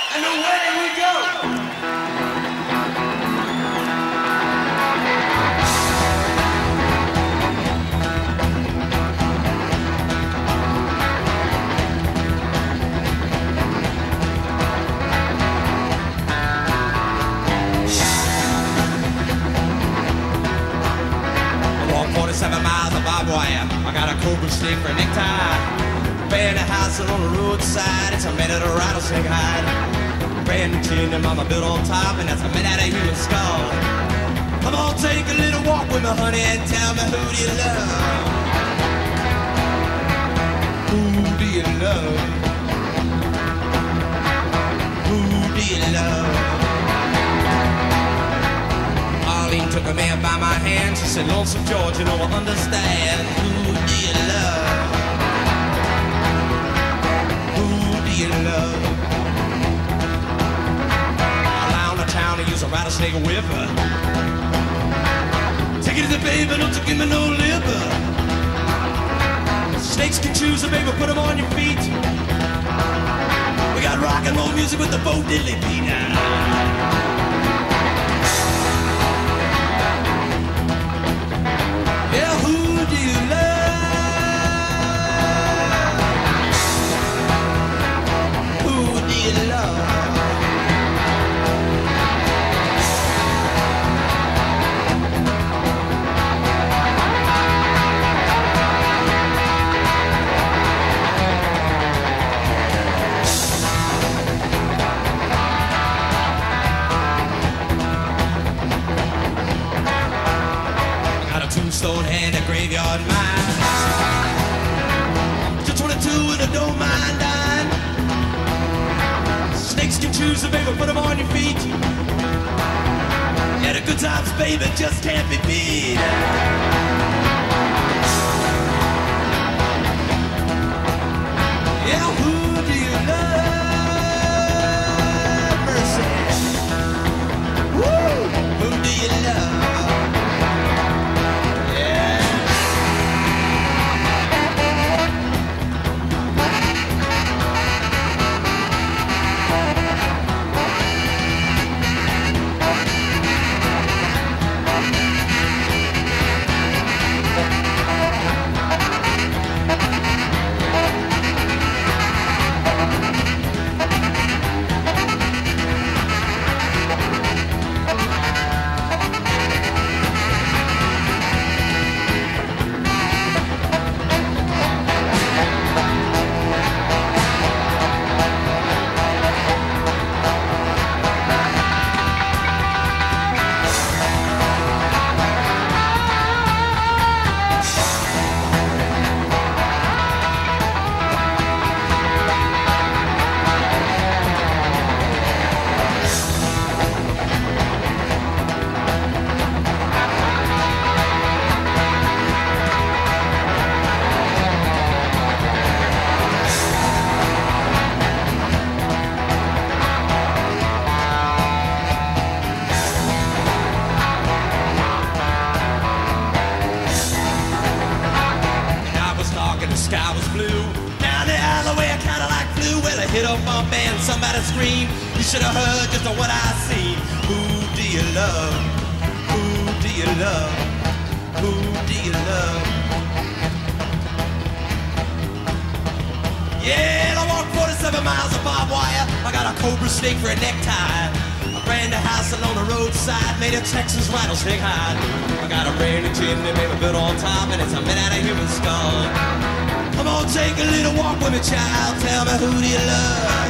And away we go. I walk 47 miles of barbed wire. I got a cobra snake for a necktie. Band a house on the roadside, it's a minute of rattlesnake hide. Brand new tin and mama built on top, and that's a minute out of human skull. Come on, take a little walk with me, honey, and tell me who do you love? Who do you love? Who do you love? Arlene took a man by my hand, she said, Lonesome George, you know I understand. Who do you love? You love. Around the town to use a rattlesnake whipper. Take it to the baby, don't you give me no liver. Snakes can choose a baby, put them on your feet. We got rock and roll music with the Bo Diddley beat. Yeah, who do you love? Tombstone hand, a graveyard mine. Just 22 and I don't mind dying. Snakes can choose a baby, put them on your feet. Yeah, the good times, baby, just can't be beat. Yeah, who do you love? Mercy. Woo! Who do you love? Somebody scream, you should have heard just what I seen. Who do you love? Who do you love? Who do you love? Yeah, I walked 47 miles of barbed wire. I got a cobra snake for a necktie. I ran the house along the roadside, made a Texas rattlesnake hide. I got a brand new chimney, baby, built on top, and it's a minute out of human skull. Come on, take a little walk with me, child. Tell me who do you love?